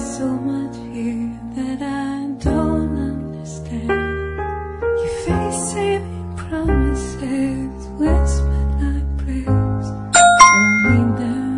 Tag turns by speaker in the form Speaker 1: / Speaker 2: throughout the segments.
Speaker 1: so much here that I don't understand. Your face saving promises, whispered like prayers. I don't need them.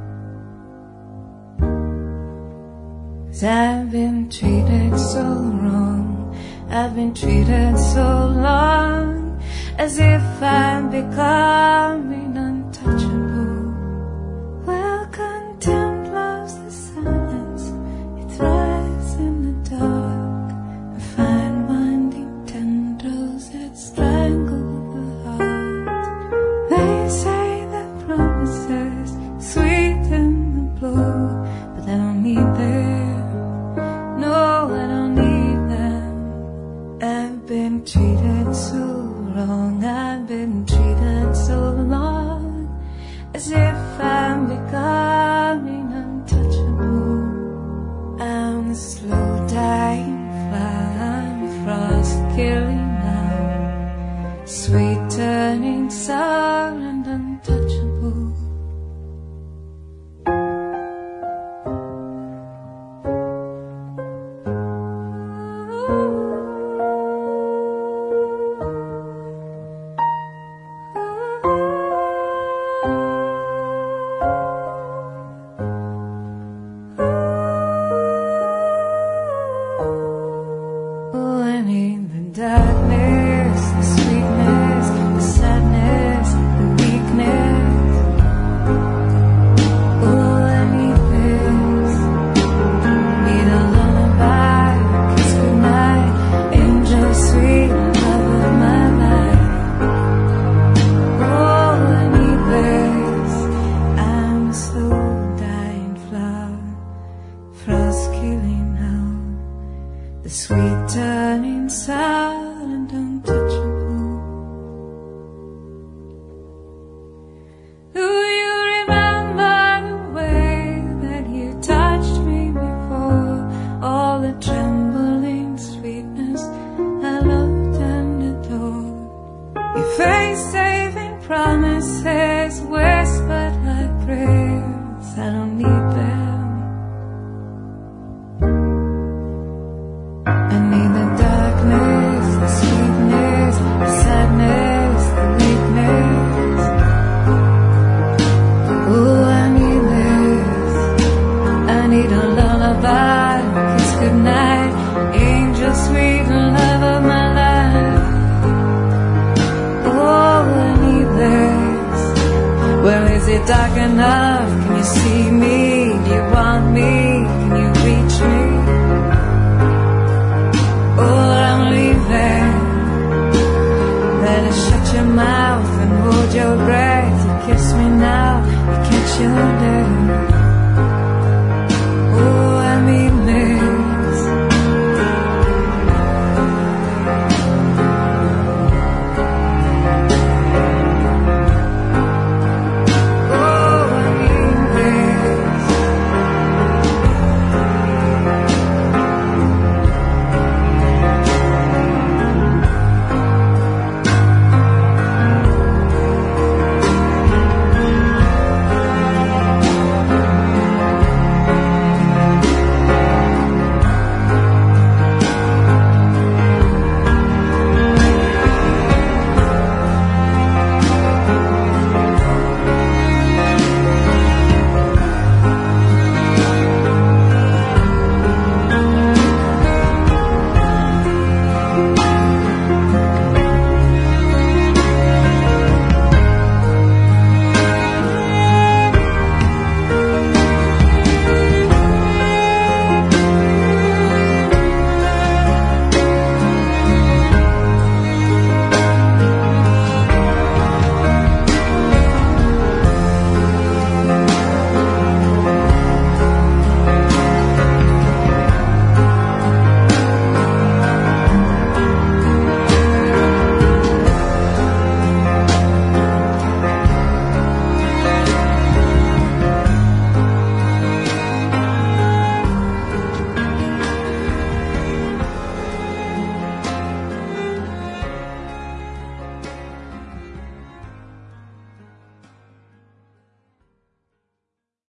Speaker 1: 'Cause I've been treated so wrong. I've been treated so long, as if I'm becoming untouchable. Well, contempt loves the silence. It thrives in the dark. And fine winding tendrils that strangle the heart. They say that promises sweeten the blow, but I don't need them. No, I don't need them. I've been treated so wrong. I've been treated so long, as if I'm becoming untouchable. I'm the slow dying fly. I'm frost killing now, sweet turning sour and untouchable. Darkness, the sweetness, the sadness, the weakness. Oh, I need this. Need a lullaby, kiss goodnight, angel sweet, love of my life. Oh, I need this. I'm a slow dying flower, frost killing now, the sweet turning sour and untouchable. Do you remember the way that you touched me before? All the trembling sweetness I loved and adored. Your face saving promises, whispered like prayers. I don't need them. I need the darkness, the sweetness, the sadness, the weakness. Oh, I need this. I need a lullaby, kiss goodnight, angel sweet, love of my life. Oh, I need this. Well, is it dark enough? Can you see me? Do you want me? Can you reach me? Oh, I'm leaving. Better shut your mouth and hold your breath. You kiss me now, you catch your death.